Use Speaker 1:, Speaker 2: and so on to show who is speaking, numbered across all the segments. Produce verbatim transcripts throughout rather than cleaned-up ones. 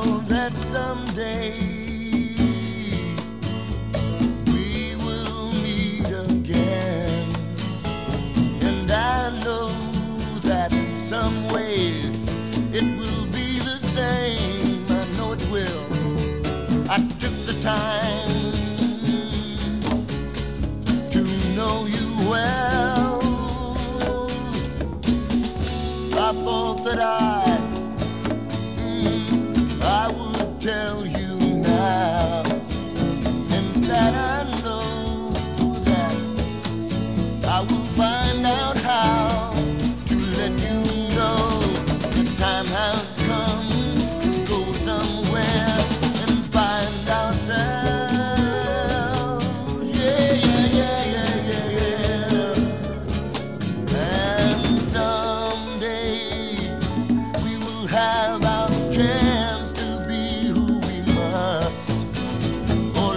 Speaker 1: know that someday we will meet again, and I know that in some ways it will be the same. I know it will. I took the time to know you well. I thought that I I would tell you now, and that I know that I will find out how to let you know the time has come to go somewhere and find ourselves. Yeah, yeah, yeah, yeah, yeah, yeah. And someday we will have our chance to be who we must, or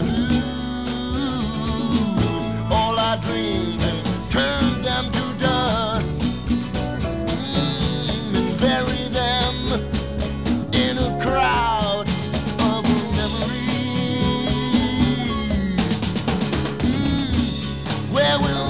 Speaker 1: lose all our dreams and turn them to dust, mm, and bury them in a crowd of memories, mm, where we'll